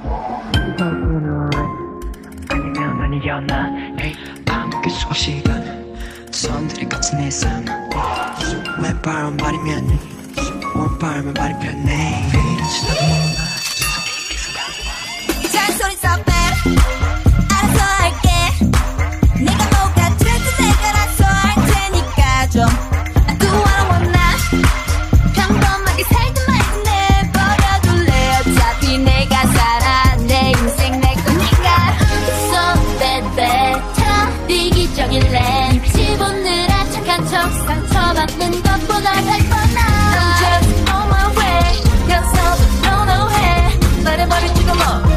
아니면 아니려나 아무 속 시간 손들이 같은 내 삶 왼발만 발이면 오른발만 발이 편해 왜 이런지 나도 몰라 잔소리 stop it 알아서 할게 네가 뭐가 될지 내가 알아서 할 테니까 좀 do what I wanna 평범하게 살든 말든 내버려둘래 어차피 내가 살아 내 인생 내 거니까 So baby 다 이기적일래 집어넣으라 착한 척 상처받는 것보다 잘 뻔한 I'm just on my way 연습을 너너해 말해버리지도 뭐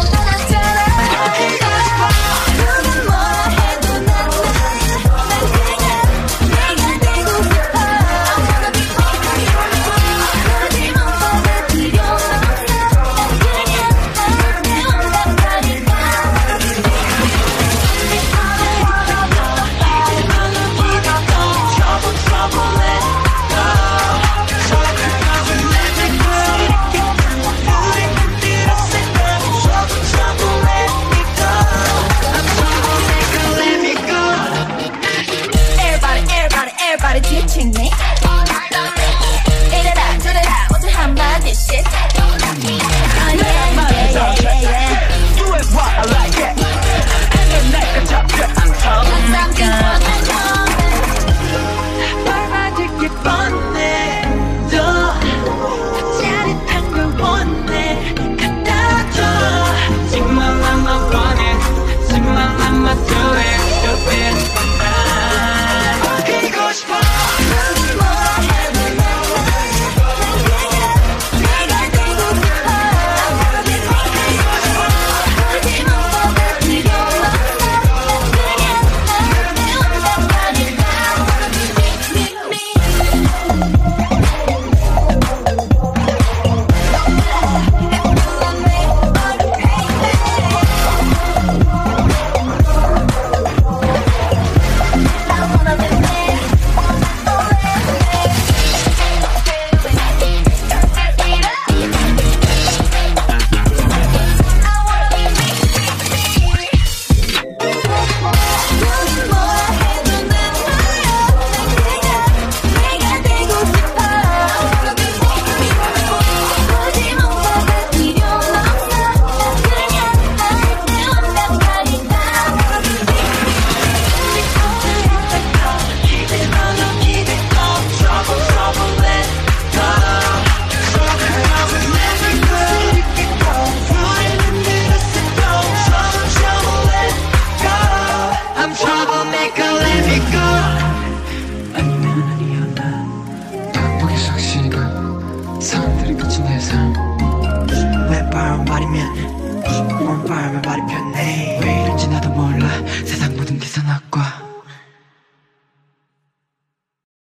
Everybody teaching me 이래라 저래라 모두 한마디씩 Oh yeah yeah yeah yeah Do it what I like it And 내가 잡혀 I'm something 빨아들길 뻔해 너 짜릿한 걸 원해 갖다 줘 지금만 맘만 원해 지금만 맘만 do it do it 그리고 싶어 사람들이 그친 내 삶 왼발만 발이면 오른발만 발이 편해 왜 이런지 나도 몰라 세상 모든 게 선악과